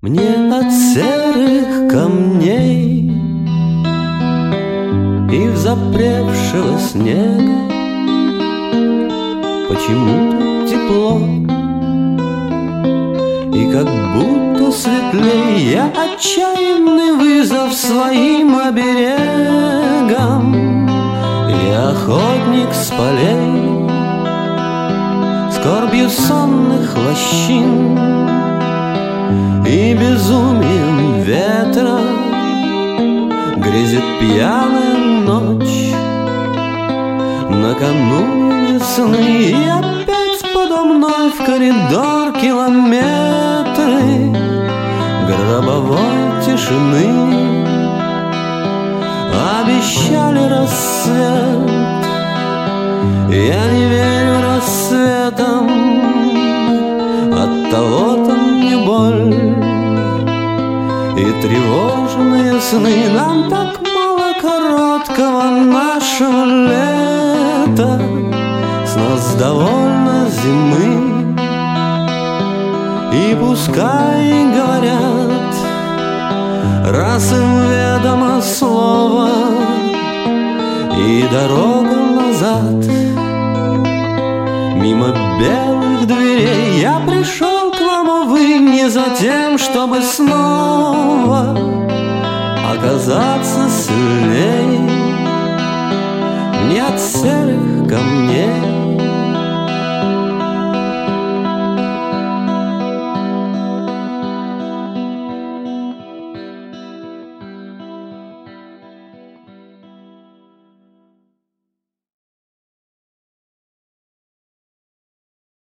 Мне от серых камней и взапревшего снега почему-то тепло, и как будто светлей я отчаянный вызов своим оберегам. Я охотник с полей, скорбью сонных лощин и безумием ветра грезит пьяная ночь. Накануне весны и опять подо мной в коридор километры гробовой тишины обещали рассвет. Я не верю рассветам, оттого-то мне боль и тревожные сны. Нам так мало короткого нашего лета, с нас довольно зимы. И пускай говорят, раз им ведомо слово и дорога назад. Мимо белых дверей я пришел к вам, увы, не за тем, чтобы снова оказаться сильней. Мне от серых камней